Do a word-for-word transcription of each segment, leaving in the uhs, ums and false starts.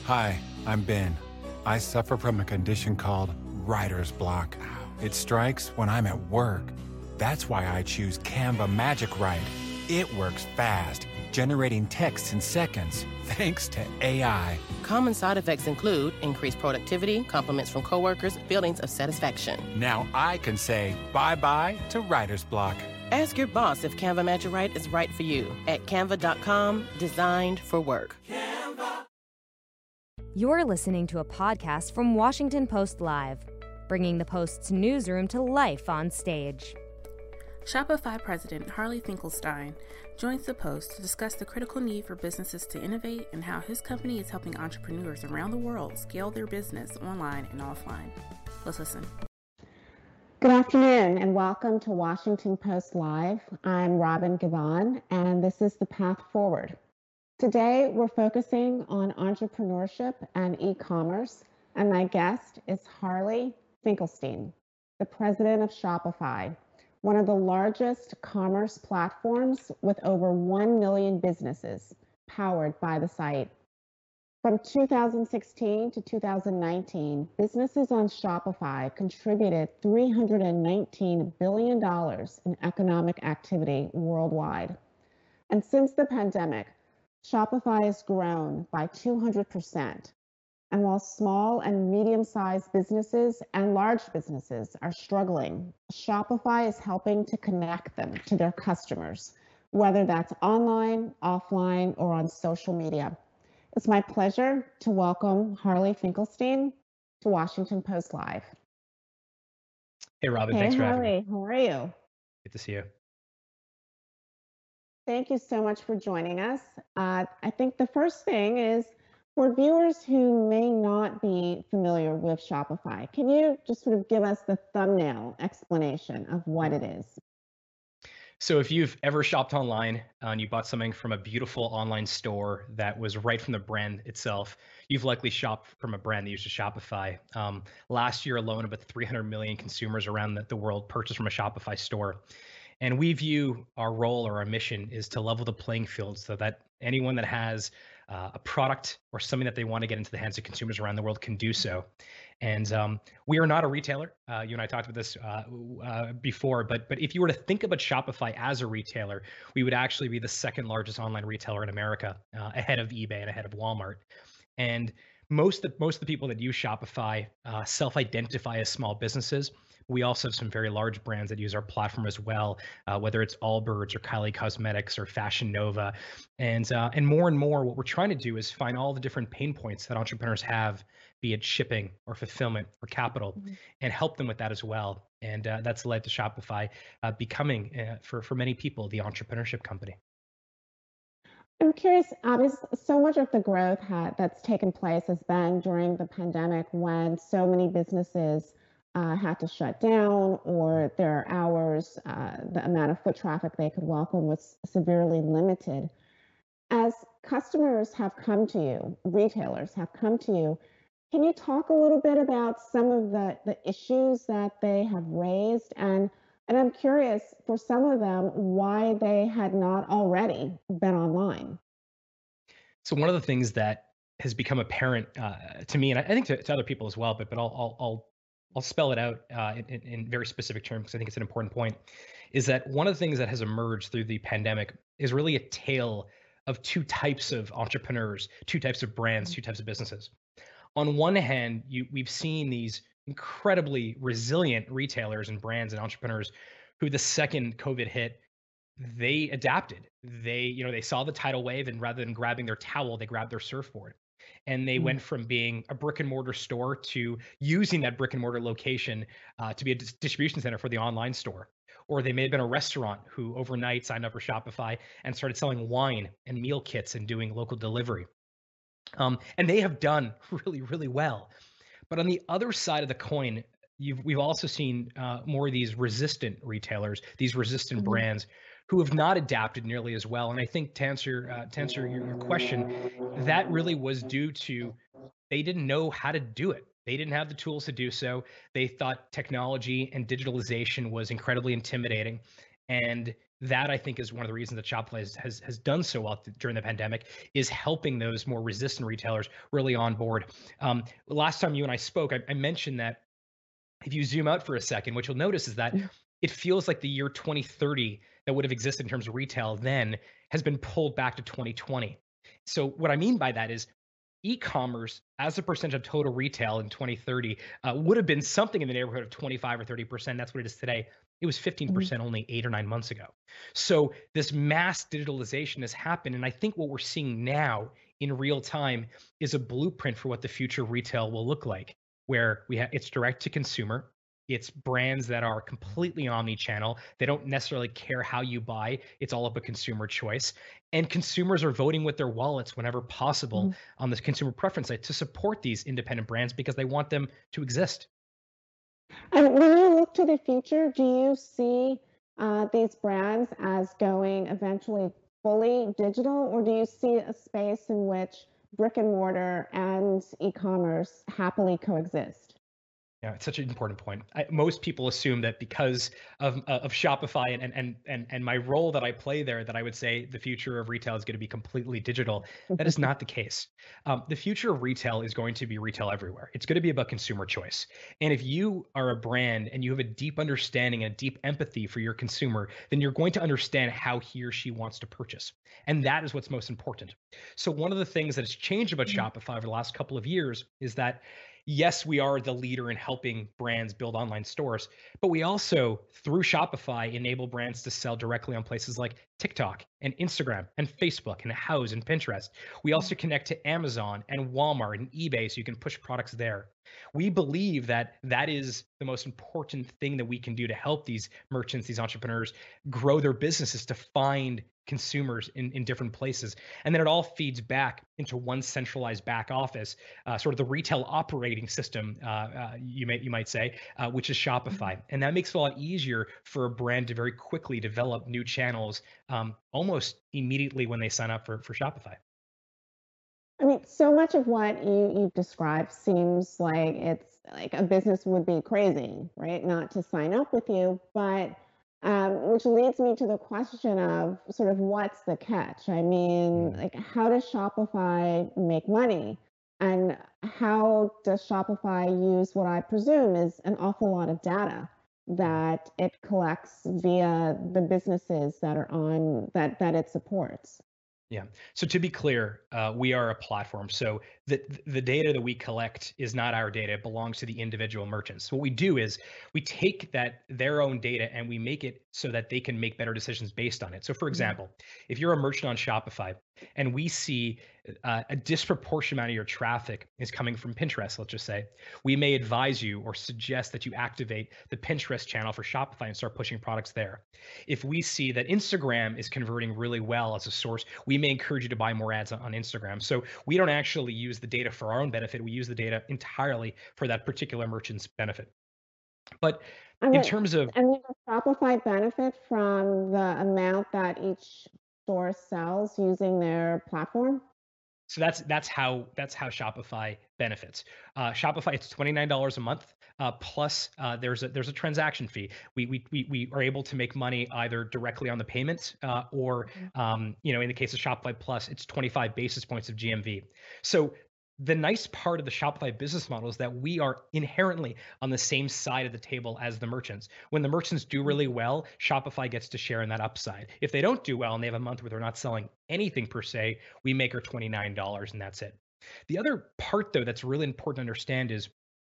Hi, I'm Ben. I suffer from a condition called writer's block. It strikes when I'm at work. That's why I choose Canva Magic Write. It works fast, generating text in seconds, thanks to A I. Common side effects include increased productivity, compliments from coworkers, feelings of satisfaction. Now I can say bye-bye to writer's block. Ask your boss if Canva Magic Write is right for you at canva dot com, designed for work. You're listening to a podcast from Washington Post Live, bringing the Post's newsroom to life on stage. Shopify President Harley Finkelstein joins the Post to discuss the critical need for businesses to innovate and how his company is helping entrepreneurs around the world scale their business online and offline. Let's listen. Good afternoon and welcome to Washington Post Live. I'm Robin Givon and this is The Path Forward. Today we're focusing on entrepreneurship and e-commerce, and my guest is Harley Finkelstein, the president of Shopify, one of the largest commerce platforms with over one million businesses powered by the site. From two thousand sixteen to two thousand nineteen, businesses on Shopify contributed three hundred nineteen billion dollars in economic activity worldwide. And since the pandemic, Shopify has grown by two hundred percent. And while small and medium-sized businesses and large businesses are struggling, Shopify is helping to connect them to their customers, whether that's online, offline, or on social media. It's my pleasure to welcome Harley Finkelstein to Washington Post Live. Hey, Robin, hey, thanks for Harley, having me. How are you? Good to see you. Thank you so much for joining us. Uh, I think the first thing is, for viewers who may not be familiar with Shopify, can you just sort of give us the thumbnail explanation of what it is? So if you've ever shopped online uh, and you bought something from a beautiful online store that was right from the brand itself, you've likely shopped from a brand that uses Shopify. Um, last year alone, about three hundred million consumers around the, the world purchased from a Shopify store. And we view our role or our mission is to level the playing field so that anyone that has uh, a product or something that they want to get into the hands of consumers around the world can do so. And um, we are not a retailer. Uh, you and I talked about this uh, uh, before, but but if you were to think about Shopify as a retailer, we would actually be the second largest online retailer in America, uh, ahead of eBay and ahead of Walmart. And most of, most of the people that use Shopify uh, self-identify as small businesses. We also have some very large brands that use our platform as well, uh, whether it's Allbirds or Kylie Cosmetics or Fashion Nova. And uh, and more and more, what we're trying to do is find all the different pain points that entrepreneurs have, be it shipping or fulfillment or capital, mm-hmm. and help them with that as well. And uh, that's led to Shopify uh, becoming, uh, for, for many people, the entrepreneurship company. I'm curious, obviously, so much of the growth ha- that's taken place has been during the pandemic when so many businesses Uh, had to shut down, or their hours, uh, the amount of foot traffic they could welcome was severely limited. As customers have come to you, retailers have come to you, can you talk a little bit about some of the, the issues that they have raised? And, and I'm curious, for some of them, why they had not already been online. So one of the things that has become apparent uh, to me, and I think to, to other people as well, but but I'll I'll, I'll I'll spell it out uh, in, in very specific terms because I think it's an important point, is that one of the things that has emerged through the pandemic is really a tale of two types of entrepreneurs, two types of brands, two types of businesses. On one hand, you, we've seen these incredibly resilient retailers and brands and entrepreneurs who the second COVID hit, they adapted. They, you know, they saw the tidal wave, and rather than grabbing their towel, they grabbed their surfboard. And they mm. went from being a brick and mortar store to using that brick and mortar location uh, to be a dis- distribution center for the online store. Or they may have been a restaurant who overnight signed up for Shopify and started selling wine and meal kits and doing local delivery. Um, and they have done really, really well. But on the other side of the coin, you've, we've also seen uh, more of these resistant retailers, these resistant mm-hmm. brands who have not adapted nearly as well. And I think to answer, uh, to answer your, your question, that really was due to they didn't know how to do it. They didn't have the tools to do so. They thought technology and digitalization was incredibly intimidating. And that I think is one of the reasons that Shopify has, has, has done so well th- during the pandemic, is helping those more resistant retailers really on board. Um, last time you and I spoke, I, I mentioned that if you zoom out for a second, what you'll notice is that it feels like the year twenty thirty that would have existed in terms of retail then has been pulled back to twenty twenty. So what I mean by that is e-commerce as a percentage of total retail in twenty thirty uh, would have been something in the neighborhood of twenty-five or thirty percent. That's what it is today. It was fifteen percent mm-hmm. only eight or nine months ago. So this mass digitalization has happened. And I think what we're seeing now in real time is a blueprint for what the future retail will look like, where we have it's direct to consumer. It's brands that are completely omni-channel. They don't necessarily care how you buy. It's all of a consumer choice. And consumers are voting with their wallets whenever possible mm-hmm. on the consumer preference site to support these independent brands because they want them to exist. And when you look to the future, do you see uh, these brands as going eventually fully digital, or do you see a space in which brick and mortar and e-commerce happily coexist? Yeah, it's such an important point. I, most people assume that because of uh, of Shopify and, and and and my role that I play there, that I would say the future of retail is going to be completely digital. That is not the case. Um, the future of retail is going to be retail everywhere. It's going to be about consumer choice. And if you are a brand and you have a deep understanding and a deep empathy for your consumer, then you're going to understand how he or she wants to purchase. And that is what's most important. So one of the things that has changed about mm-hmm. Shopify over the last couple of years is that yes, we are the leader in helping brands build online stores, but we also, through Shopify, enable brands to sell directly on places like TikTok and Instagram and Facebook and Houzz and Pinterest. We also connect to Amazon and Walmart and eBay so you can push products there. We believe that that is the most important thing that we can do to help these merchants, these entrepreneurs grow their businesses, to find consumers in, in different places. And then it all feeds back into one centralized back office, uh, sort of the retail operating system, uh, uh, you may you might say, uh, which is Shopify. And that makes it a lot easier for a brand to very quickly develop new channels um, almost immediately when they sign up for, for Shopify. I mean, so much of what you, you've described seems like it's like a business would be crazy, right? Not to sign up with you, but um, which leads me to the question of sort of what's the catch? I mean, like, how does Shopify make money? And how does Shopify use what I presume is an awful lot of data that it collects via the businesses that are on that that it supports? Yeah. So to be clear, uh, we are a platform. So the the data that we collect is not our data. It belongs to the individual merchants. So what we do is we take that their own data and we make it so that they can make better decisions based on it. So for example, if you're a merchant on Shopify and we see uh, a disproportionate amount of your traffic is coming from Pinterest, let's just say, we may advise you or suggest that you activate the Pinterest channel for Shopify and start pushing products there. If we see that Instagram is converting really well as a source, we may encourage you to buy more ads on, on Instagram. So we don't actually use the data for our own benefit. We use the data entirely for that particular merchant's benefit. But and in wait, terms of and does Shopify benefit from the amount that each store sells using their platform? So that's that's how that's how Shopify benefits. Uh, Shopify, it's twenty-nine dollars a month. Uh, plus, uh, there's a there's a transaction fee. We we we we are able to make money either directly on the payments, uh, or um, you know, in the case of Shopify Plus, it's twenty-five basis points of G M V. So the nice part of the Shopify business model is that we are inherently on the same side of the table as the merchants. When the merchants do really well, Shopify gets to share in that upside. If they don't do well and they have a month where they're not selling anything per se, we make our twenty-nine dollars and that's it. The other part, though, that's really important to understand is,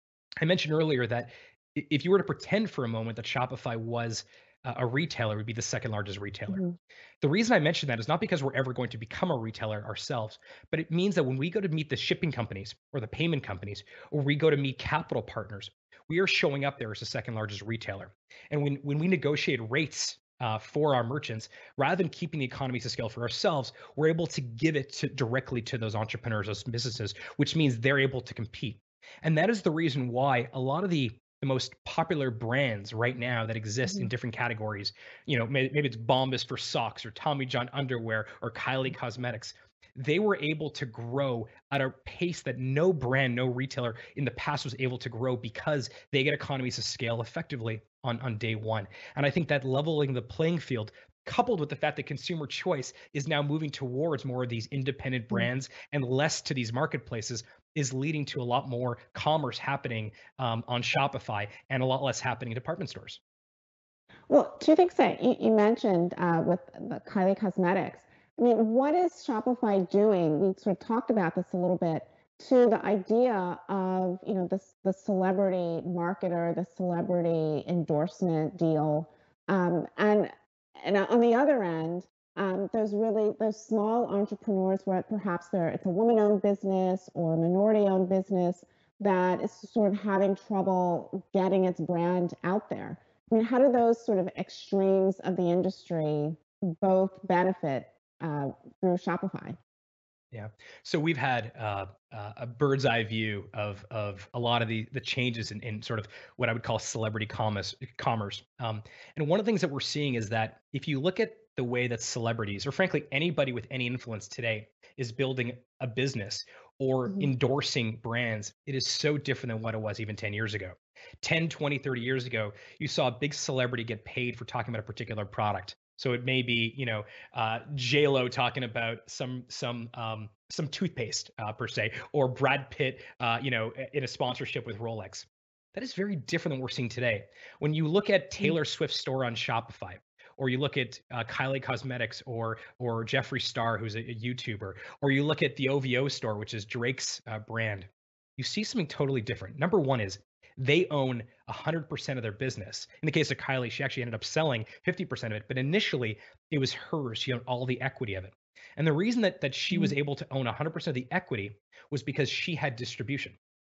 I mentioned earlier that if you were to pretend for a moment that Shopify was a retailer, would be the second largest retailer. Mm-hmm. The reason I mention that is not because we're ever going to become a retailer ourselves, but it means that when we go to meet the shipping companies or the payment companies, or we go to meet capital partners, we are showing up there as the second largest retailer. And when, when we negotiate rates uh, for our merchants, rather than keeping the economies of scale for ourselves, we're able to give it to, directly to those entrepreneurs, those businesses, which means they're able to compete. And that is the reason why a lot of the the most popular brands right now that exist mm-hmm. in different categories, you know, maybe, maybe it's Bombas for socks or Tommy John underwear or Kylie Cosmetics. They were able to grow at a pace that no brand, no retailer in the past was able to grow because they get economies of scale effectively on, on day one. And I think that leveling the playing field coupled with the fact that consumer choice is now moving towards more of these independent brands and less to these marketplaces, is leading to a lot more commerce happening um, on Shopify and a lot less happening in department stores. Well, two things that you, you mentioned uh, with the Kylie Cosmetics. I mean, what is Shopify doing? We sort of talked about this a little bit, to the idea of, you know, this the celebrity marketer, the celebrity endorsement deal, um, and and on the other end, um, there's really those small entrepreneurs where perhaps they're it's a woman-owned business or a minority-owned business that is sort of having trouble getting its brand out there. I mean, how do those sort of extremes of the industry both benefit uh, through Shopify? Yeah. So we've had uh, uh, a bird's eye view of of a lot of the the changes in, in sort of what I would call celebrity commerce. Commerce. Um, and one of the things that we're seeing is that if you look at the way that celebrities, or frankly anybody with any influence today, is building a business or Mhm. endorsing brands, it is so different than what it was even ten years ago. ten, twenty, thirty years ago, you saw a big celebrity get paid for talking about a particular product. So it may be, you know, uh, J Lo talking about some some um, some toothpaste uh, per se, or Brad Pitt, uh, you know, in a sponsorship with Rolex. That is very different than what we're seeing today. When you look at Taylor Swift's store on Shopify, or you look at uh, Kylie Cosmetics, or or Jeffree Star, who's a, a YouTuber, or you look at the O V O store, which is Drake's uh, brand, you see something totally different. Number one is they own one hundred percent of their business. In the case of Kylie, she actually ended up selling fifty percent of it, but initially it was hers. She owned all the equity of it. And the reason that that she was able to own one hundred percent of the equity was because she had distribution.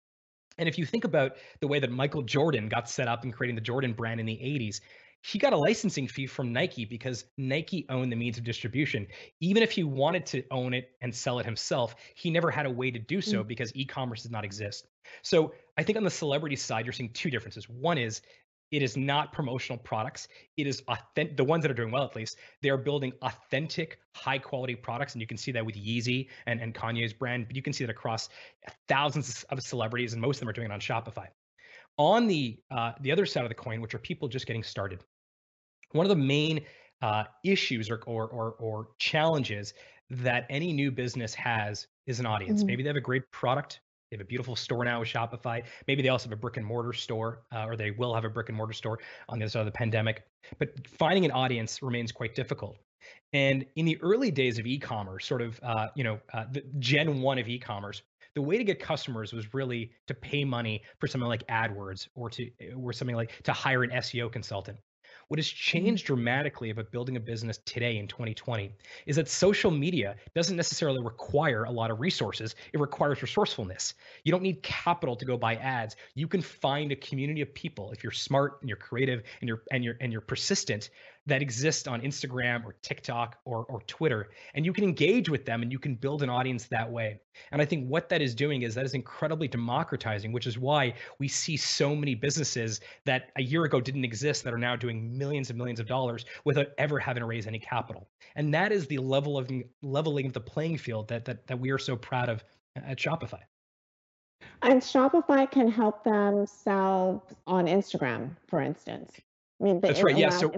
And if you think about the way that Michael Jordan got set up in creating the Jordan brand in the eighties, he got a licensing fee from Nike because Nike owned the means of distribution. Even if he wanted to own it and sell it himself, he never had a way to do so because e-commerce did not exist. So I think on the celebrity side, you're seeing two differences. One is it is not promotional products. It is authentic. The ones that are doing well, at least, they are building authentic, high quality products. And you can see that with Yeezy and, and Kanye's brand, but you can see that across thousands of celebrities, and most of them are doing it on Shopify. On the uh, the other side of the coin, which are people just getting started, one of the main uh, issues or, or or or challenges that any new business has is an audience. Mhm. Maybe they have a great product. They have a beautiful store now with Shopify. Maybe they also have a brick and mortar store, uh, or they will have a brick and mortar store on the other side of the pandemic. But finding an audience remains quite difficult. And in the early days of e-commerce, sort of, uh, you know, uh, the Gen one of e-commerce, the way to get customers was really to pay money for something like AdWords, or to or something like to hire an S E O consultant. What has changed dramatically about building a business today in twenty twenty is that social media doesn't necessarily require a lot of resources. It requires resourcefulness. You don't need capital to go buy ads. You can find a community of people, if you're smart and you're creative and you're and you're and you're persistent, that exist on Instagram or TikTok or or Twitter, and you can engage with them and you can build an audience that way. And I think what that is doing is that is incredibly democratizing, which is why we see so many businesses that a year ago didn't exist that are now doing millions and millions of dollars without ever having to raise any capital. And that is the level of leveling of the playing field that that that we are so proud of at Shopify. And Shopify can help them sell on Instagram, for instance. I mean, That's it right. Yeah. allows, So it,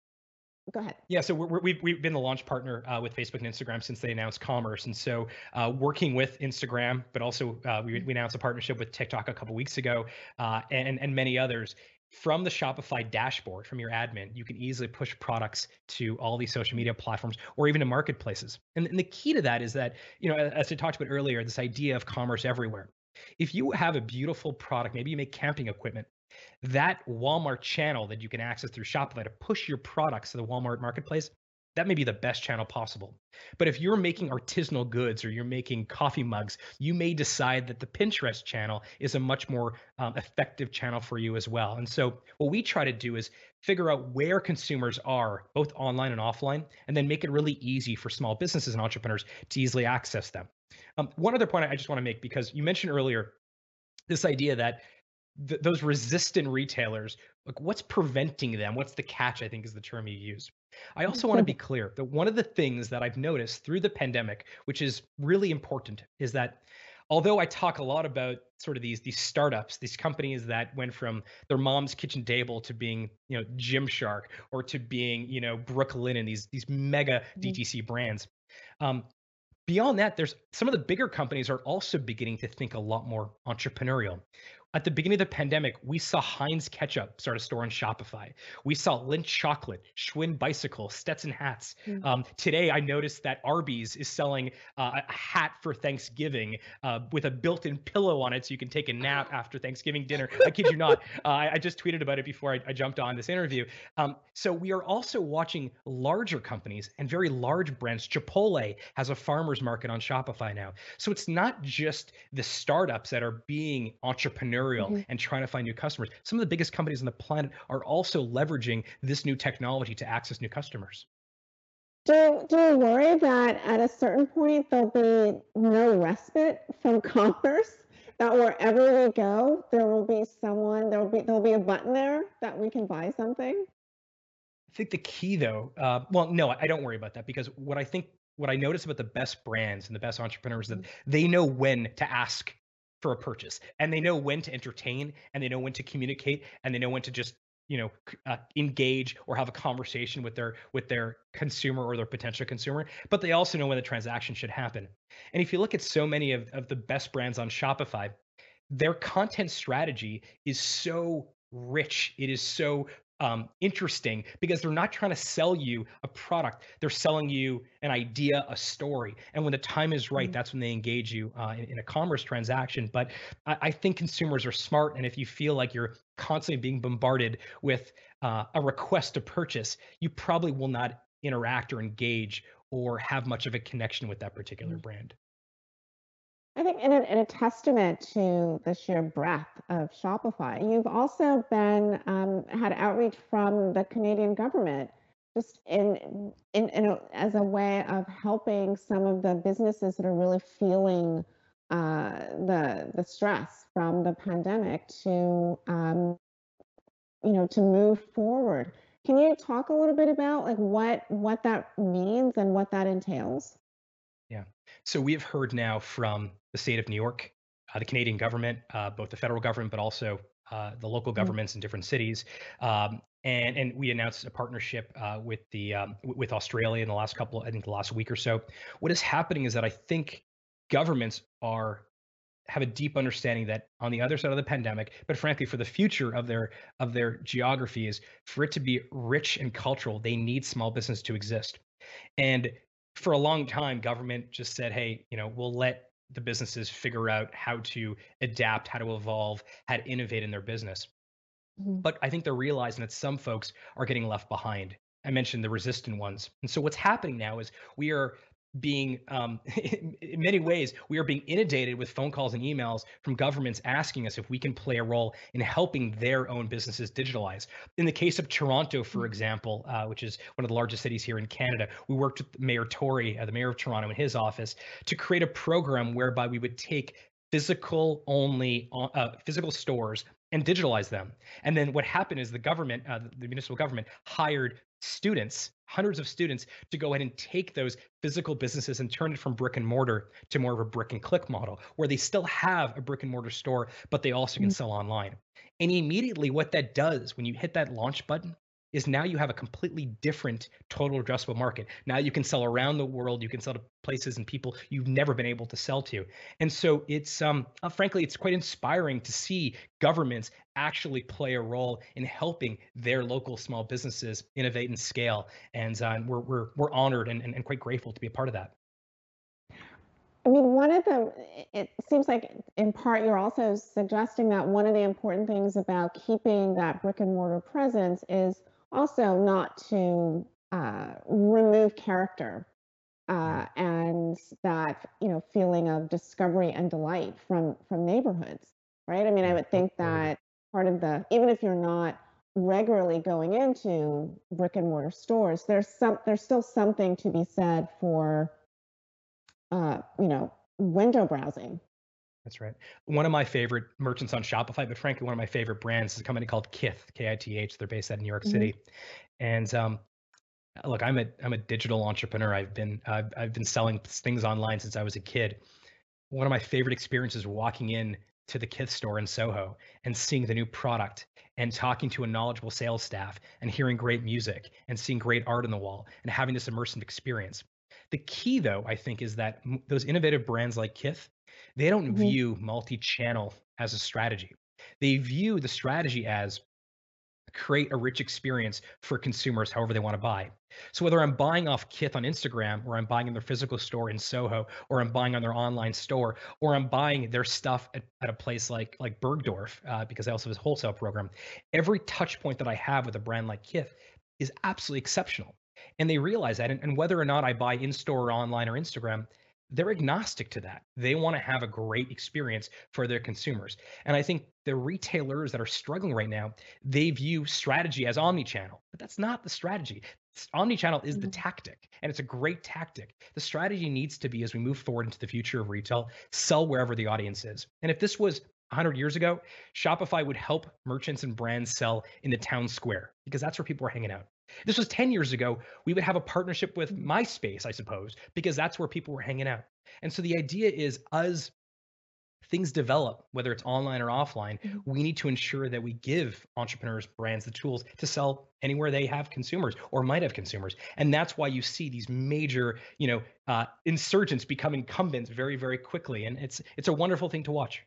go ahead. Yeah, so we're, we've we've been the launch partner uh, with Facebook and Instagram since they announced commerce, and so uh, working with Instagram, but also uh, we we announced a partnership with TikTok a couple weeks ago, uh, and and many others. From the Shopify dashboard, from your admin, you can easily push products to all these social media platforms or even to marketplaces. And, and the key to that is that, you know, as I talked about earlier, this idea of commerce everywhere. If you have a beautiful product, maybe you make camping equipment, that Walmart channel that you can access through Shopify to push your products to the Walmart marketplace, that may be the best channel possible. But if you're making artisanal goods or you're making coffee mugs, you may decide that the Pinterest channel is a much more um, effective channel for you as well. And so what we try to do is figure out where consumers are, both online and offline, and then make it really easy for small businesses and entrepreneurs to easily access them. Um, one other point I just want to make, because you mentioned earlier this idea that th- those resistant retailers, like what's preventing them? What's the catch, I think is the term you used. I also want to be clear that one of the things that I've noticed through the pandemic, which is really important, is that although I talk a lot about sort of these these startups, these companies that went from their mom's kitchen table to being, you know, Gymshark, or to being, you know, Brooklinen, these these mega D T C brands. Um, beyond that, there's some of the bigger companies are also beginning to think a lot more entrepreneurial. At the beginning of the pandemic, we saw Heinz Ketchup start a store on Shopify. We saw Lindt Chocolate, Schwinn Bicycle, Stetson hats. Mm. Um, today, I noticed that Arby's is selling uh, a hat for Thanksgiving uh, with a built-in pillow on it, so you can take a nap after Thanksgiving dinner. I kid you not. Uh, I, I just tweeted about it before I, I jumped on this interview. Um, so we are also watching larger companies and very large brands. Chipotle has a farmer's market on Shopify now. So it's not just the startups that are being entrepreneurial Mm-hmm. and trying to find new customers. Some of the biggest companies on the planet are also leveraging this new technology to access new customers. Do, do you worry that at a certain point there'll be no respite from commerce? That wherever we go, there will be someone, there will be there'll be a button there that we can buy something? I think the key though, uh, well, no, I don't worry about that, because what I think, what I notice about the best brands and the best entrepreneurs is that they know when to ask for a purchase, and they know when to entertain, and they know when to communicate, and they know when to just, you know, uh, engage or have a conversation with their with their consumer or their potential consumer. But they also know when the transaction should happen. And if you look at so many of, of the best brands on Shopify, their content strategy is so rich. It is so Um, interesting, because they're not trying to sell you a product. They're selling you an idea, a story. And when the time is right, mm-hmm. that's when they engage you uh, in, in a commerce transaction. But I, I think consumers are smart. And if you feel like you're constantly being bombarded with uh, a request to purchase, you probably will not interact or engage or have much of a connection with that particular mm-hmm. brand. I think in a, in a testament to the sheer breadth of Shopify, you've also been um, had outreach from the Canadian government, just in in, in a, as a way of helping some of the businesses that are really feeling uh, the the stress from the pandemic to um, you know to move forward. Can you talk a little bit about like what what that means and what that entails? Yeah. So we have heard now from the state of New York, uh, the Canadian government, uh, both the federal government, but also uh, the local governments mm-hmm. in different cities. Um, and and we announced a partnership uh, with the um, w- with Australia in the last couple, I think the last week or so. What is happening is that I think governments are have a deep understanding that on the other side of the pandemic, but frankly, for the future of their of their geography, is for it to be rich and cultural, they need small business to exist. And for a long time, government just said, hey, you know, we'll let the businesses figure out how to adapt, how to evolve, how to innovate in their business. Mm-hmm. But I think they're realizing that some folks are getting left behind. I mentioned the resistant ones. And so what's happening now is we are being, um, in many ways, we are being inundated with phone calls and emails from governments asking us if we can play a role in helping their own businesses digitalize. In the case of Toronto, for example, uh, which is one of the largest cities here in Canada, we worked with Mayor Tory, uh, the mayor of Toronto, in his office to create a program whereby we would take physical only, uh, physical stores and digitalize them. And then what happened is the government, uh, the municipal government, hired students, hundreds of students, to go ahead and take those physical businesses and turn it from brick and mortar to more of a brick and click model, where they still have a brick and mortar store, but they also can mm-hmm. sell online. And immediately what that does when you hit that launch button is now you have a completely different total addressable market. Now you can sell around the world. You can sell to places and people you've never been able to sell to. And so it's, um, uh, frankly, it's quite inspiring to see governments actually play a role in helping their local small businesses innovate and scale. And uh, we're, we're, we're honored and, and, and quite grateful to be a part of that. I mean, one of the, it seems like in part you're also suggesting that one of the important things about keeping that brick and mortar presence is also not to uh, remove character uh, and that, you know, feeling of discovery and delight from from neighborhoods, right? I mean, I would think that part of the, even if you're not regularly going into brick and mortar stores, there's some there's still something to be said for, uh, you know, window browsing. That's right. One of my favorite merchants on Shopify, but frankly, one of my favorite brands is a company called Kith, K I T H. They're based out of New York mm-hmm. City. And um, look, I'm a I'm a digital entrepreneur. I've been I've, I've been selling things online since I was a kid. one of my favorite experiences walking in to the Kith store in Soho and seeing the new product and talking to a knowledgeable sales staff and hearing great music and seeing great art on the wall and having this immersive experience. The key, though, I think, is that m- those innovative brands like Kith, they don't Mhm. view multi-channel as a strategy. They view the strategy as create a rich experience for consumers however they want to buy. So whether I'm buying off Kith on Instagram, or I'm buying in their physical store in Soho, or I'm buying on their online store, or I'm buying their stuff at, at a place like like Bergdorf, uh, because I also have a wholesale program, every touch point that I have with a brand like Kith is absolutely exceptional. And they realize that. And, and whether or not I buy in store or online or Instagram, they're agnostic to that. They want to have a great experience for their consumers. And I think the retailers that are struggling right now, they view strategy as omni-channel, but that's not the strategy. S- Omni-channel is the Mhm. tactic, and it's a great tactic. The strategy needs to be, as we move forward into the future of retail, sell wherever the audience is. And if this was one hundred years ago, Shopify would help merchants and brands sell in the town square because that's where people are hanging out. This was ten years ago, we would have a partnership with MySpace, I suppose, because that's where people were hanging out. And so the idea is, as things develop, whether it's online or offline, Mhm. we need to ensure that we give entrepreneurs, brands the tools to sell anywhere they have consumers or might have consumers. And that's why you see these major, you know, uh, insurgents become incumbents very, very quickly. And it's it's a wonderful thing to watch.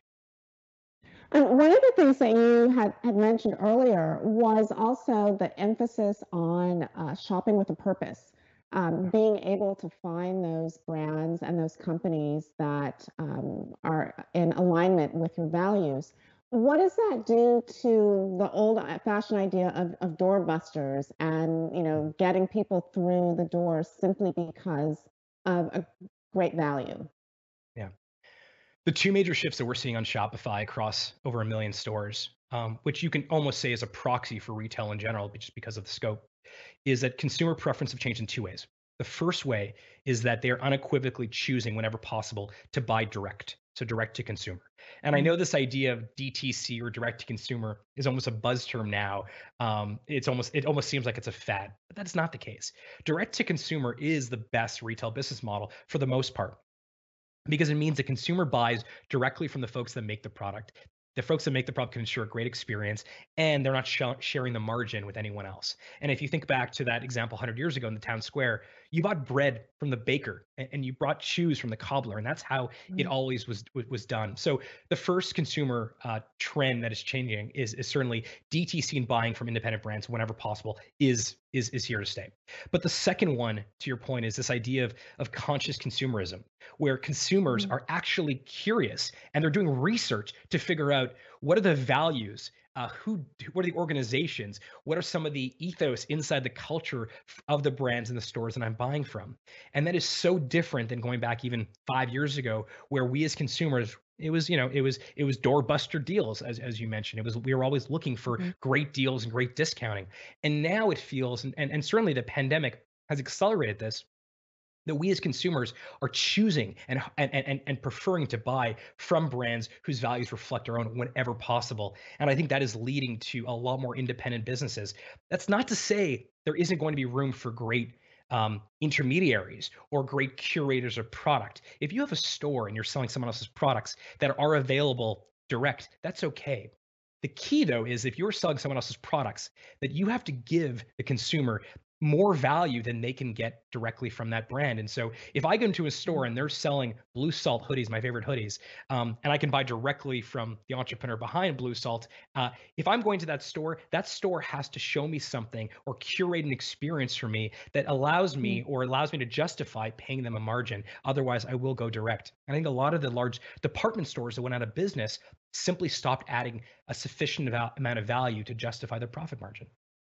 And one of the things that you had, had mentioned earlier was also the emphasis on uh, shopping with a purpose, um, being able to find those brands and those companies that um, are in alignment with your values. What does that do to the old-fashioned idea of, of doorbusters and, you know, getting people through the door simply because of a great value? Yeah. The two major shifts that we're seeing on Shopify across over a million stores, um, which you can almost say is a proxy for retail in general, but just because of the scope, is that consumer preference have changed in two ways. The first way is that they are unequivocally choosing whenever possible to buy direct, so direct to consumer. And I know this idea of D T C or direct to consumer is almost a buzz term now. Um, it's almost it almost seems like it's a fad, but that's not the case. Direct to consumer is the best retail business model for the most part, because it means the consumer buys directly from the folks that make the product. The folks that make the product can ensure a great experience, and they're not sh- sharing the margin with anyone else. And if you think back to that example one hundred years ago in the town square, you bought bread from the baker and, and you brought shoes from the cobbler, and that's how it Mm. always was was was done. So the first consumer uh, trend that is changing is is certainly D T C and buying from independent brands whenever possible is is is here to stay. But the second one, to your point, is this idea of of conscious consumerism, where consumers Mm. are actually curious and they're doing research to figure out what are the values, uh, who, what are the organizations, what are some of the ethos inside the culture f- of the brands and the stores that I'm buying from, and that is so different than going back even five years ago, where we as consumers. It was, you know, it was it was doorbuster deals, as as you mentioned. It was we were always looking for Mhm. great deals and great discounting, and now it feels, and and, and certainly the pandemic has accelerated this, that we as consumers are choosing and, and and and preferring to buy from brands whose values reflect our own whenever possible. And I think that is leading to a lot more independent businesses. That's not to say there isn't going to be room for great um, intermediaries or great curators of product. If you have a store and you're selling someone else's products that are available direct, that's okay. The key, though, is if you're selling someone else's products, that you have to give the consumer more value than they can get directly from that brand. And so if I go into a store and they're selling Blue Salt hoodies, my favorite hoodies, um, and I can buy directly from the entrepreneur behind Blue Salt, uh, if I'm going to that store, that store has to show me something or curate an experience for me that allows me or allows me to justify paying them a margin. Otherwise, I will go direct. I think a lot of the large department stores that went out of business simply stopped adding a sufficient val- amount of value to justify their profit margin.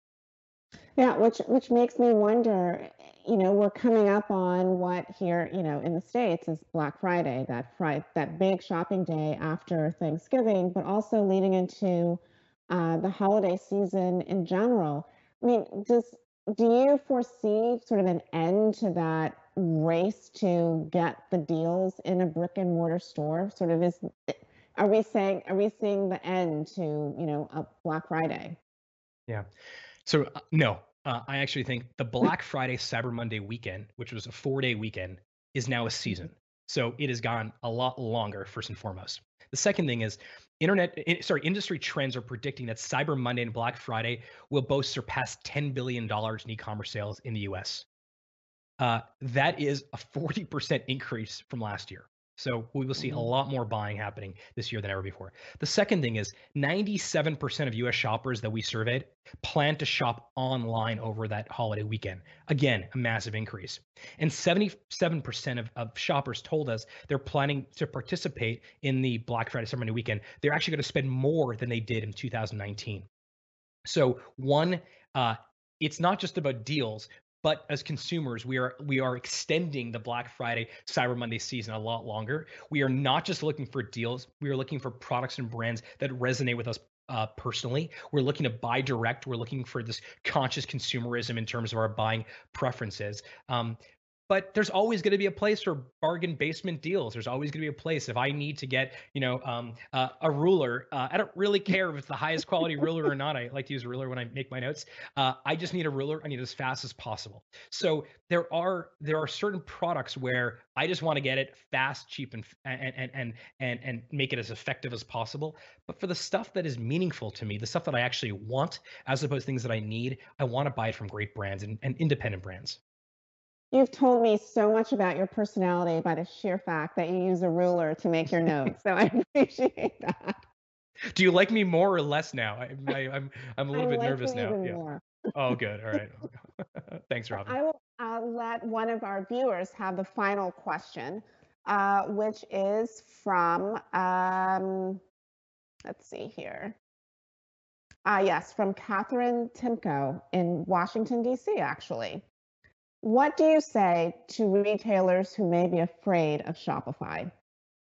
Yeah, which which makes me wonder, you know, we're coming up on what here, you know, in the States is Black Friday, that Friday, that big shopping day after Thanksgiving, but also leading into uh, the holiday season in general. I mean, does do you foresee sort of an end to that race to get the deals in a brick and mortar store? Sort of is, are we saying, are we seeing the end to, you know, a Black Friday? Yeah. So uh, no, uh, I actually think the Black Friday Cyber Monday weekend, which was a four day weekend, is now a season. So it has gone a lot longer, first and foremost. The second thing is internet, sorry, industry trends are predicting that Cyber Monday and Black Friday will both surpass ten billion dollars in e-commerce sales in the U S. Uh, that is a forty percent increase from last year. So we will see a lot more buying happening this year than ever before. The second thing is ninety-seven percent of U S shoppers that we surveyed plan to shop online over that holiday weekend. Again, a massive increase. And seventy-seven percent of, of shoppers told us they're planning to participate in the Black Friday Cyber Monday weekend. They're actually going to spend more than they did in two thousand nineteen. So one, uh, it's not just about deals, but as consumers, we are we are extending the Black Friday Cyber Monday season a lot longer. We are not just looking for deals. We are looking for products and brands that resonate with us uh, personally. We're looking to buy direct. We're looking for this conscious consumerism in terms of our buying preferences. Um, But there's always going to be a place for bargain basement deals. There's always going to be a place if I need to get, you know, um, uh, a ruler. Uh, I don't really care if it's the highest quality ruler or not. I like to use a ruler when I make my notes. Uh, I just need a ruler. I need it as fast as possible. So there are there are certain products where I just want to get it fast, cheap, and and and and and and make it as effective as possible. But for the stuff that is meaningful to me, the stuff that I actually want, as opposed to things that I need, I want to buy it from great brands and, and independent brands. You've told me so much about your personality by the sheer fact that you use a ruler to make your notes. So I appreciate that. Do you like me more or less now? I, I, I'm I'm a little I bit like nervous you now. even Yeah. more. Oh, good. All right. Thanks, Robin. I will uh, let one of our viewers have the final question, uh, which is from, um, let's see here. Uh, yes, from Catherine Timko in Washington, D C, actually. What do you say to retailers who may be afraid of Shopify?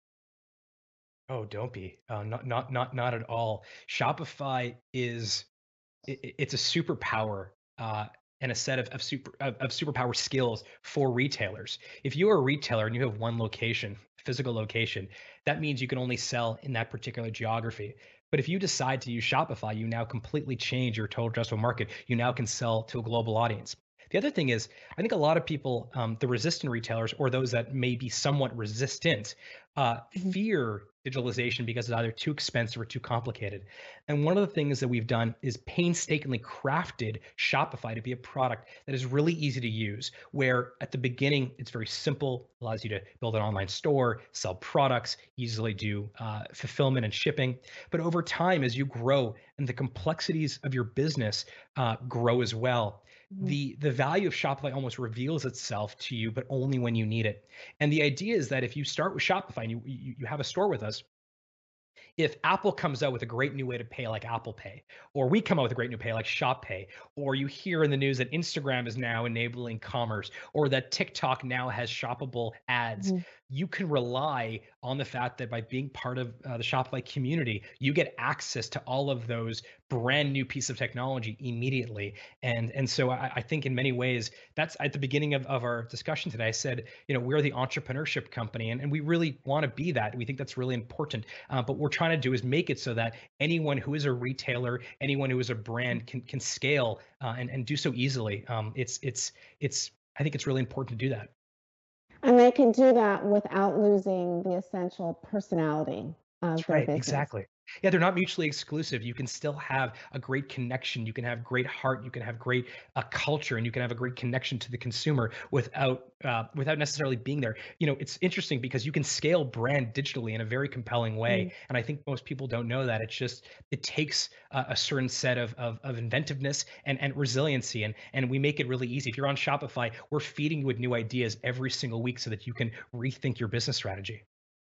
Oh, don't be. Uh, not not not not at all. Shopify is it, it's a superpower uh, and a set of of super of, of superpower skills for retailers. If you are a retailer and you have one location, physical location, that means you can only sell in that particular geography. But if you decide to use Shopify, you now completely change your total addressable market. You now can sell to a global audience. The other thing is, I think a lot of people, um, the resistant retailers or those that may be somewhat resistant, uh, fear digitalization because it's either too expensive or too complicated. And one of the things that we've done is painstakingly crafted Shopify to be a product that is really easy to use, where at the beginning, it's very simple, allows you to build an online store, sell products, easily do uh, fulfillment and shipping. But over time, as you grow and the complexities of your business uh, grow as well, the the value of Shopify almost reveals itself to you, but only when you need it. And the idea is that if you start with Shopify and you you, you have a store with us, if Apple comes out with a great new way to pay like Apple Pay, or we come out with a great new pay like Shop Pay, or you hear in the news that Instagram is now enabling commerce, or that TikTok now has shoppable ads, mm-hmm. you can rely on the fact that by being part of uh, the Shopify community, you get access to all of those brand new piece of technology immediately. And and so I, I think in many ways, that's at the beginning of, of our discussion today, I said, you know, we're the entrepreneurship company, and, and we really want to be that. We think that's really important. Uh, but what we're trying to do is make it so that anyone who is a retailer, anyone who is a brand can can scale uh, and, and do so easily. Um, it's it's it's I think it's really important to do that. And they can do that without losing the essential personality of That's their right, business. exactly. Yeah, they're not mutually exclusive. You can still have a great connection. You can have great heart. You can have great uh, culture, and you can have a great connection to the consumer without uh, without necessarily being there. You know, it's interesting because you can scale brand digitally in a very compelling way, mm. and I think most people don't know that. It's just it takes uh, a certain set of, of of inventiveness and and resiliency, and and we make it really easy. If you're on Shopify, we're feeding you with new ideas every single week so that you can rethink your business strategy.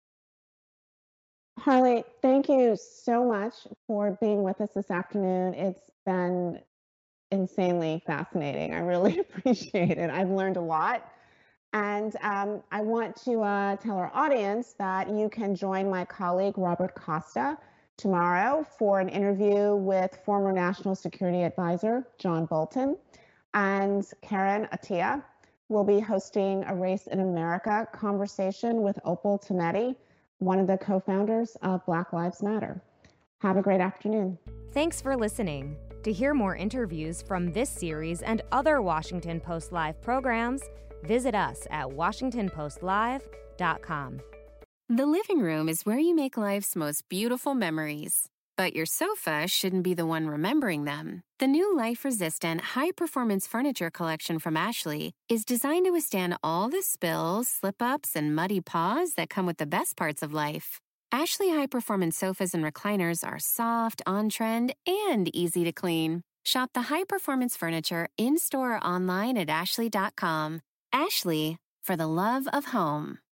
Harley, thank you so much for being with us this afternoon. It's been insanely fascinating. I really appreciate it. I've learned a lot. And um, I want to uh, tell our audience that you can join my colleague, Robert Costa, tomorrow for an interview with former National Security Advisor, John Bolton. And Karen Attia will be hosting a Race in America conversation with Opal Tometi, one of the co-founders of Black Lives Matter. Have a great afternoon. Thanks for listening. To hear more interviews from this series and other Washington Post Live programs, Visit us at washington post live dot com. The living room is where you make life's most beautiful memories. But your sofa shouldn't be the one remembering them. The new life-resistant, high-performance furniture collection from Ashley is designed to withstand all the spills, slip-ups, and muddy paws that come with the best parts of life. Ashley high-performance sofas and recliners are soft, on-trend, and easy to clean. Shop the high-performance furniture in-store or online at ashley dot com. Ashley, for the love of home.